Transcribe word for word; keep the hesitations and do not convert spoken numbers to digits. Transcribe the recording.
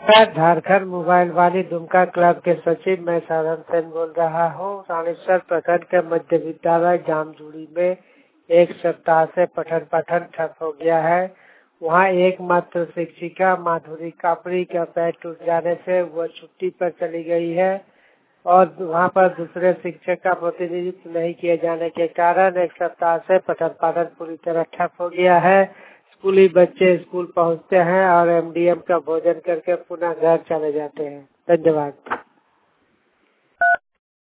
नमस्कार, झारखंड मोबाइल वाली दुमका क्लब के सचिव मैं साधन सेन बोल रहा हूँ। रानीसर प्रखंड के मध्य विद्यालय जामजूड़ी में एक सप्ताह से पठन पाठन ठप हो गया है। वहाँ एकमात्र शिक्षिका माधुरी कापड़ी का पैर टूट जाने से वह छुट्टी पर चली गई है और वहाँ पर दूसरे शिक्षक का प्रतिनिधित्व नहीं किए जाने के कारण एक सप्ताह से पठन पाठन पूरी तरह ठप हो गया है। स्कूली बच्चे स्कूल पहुँचते हैं और एमडीएम का भोजन करके पुनः घर चले जाते हैं। धन्यवाद।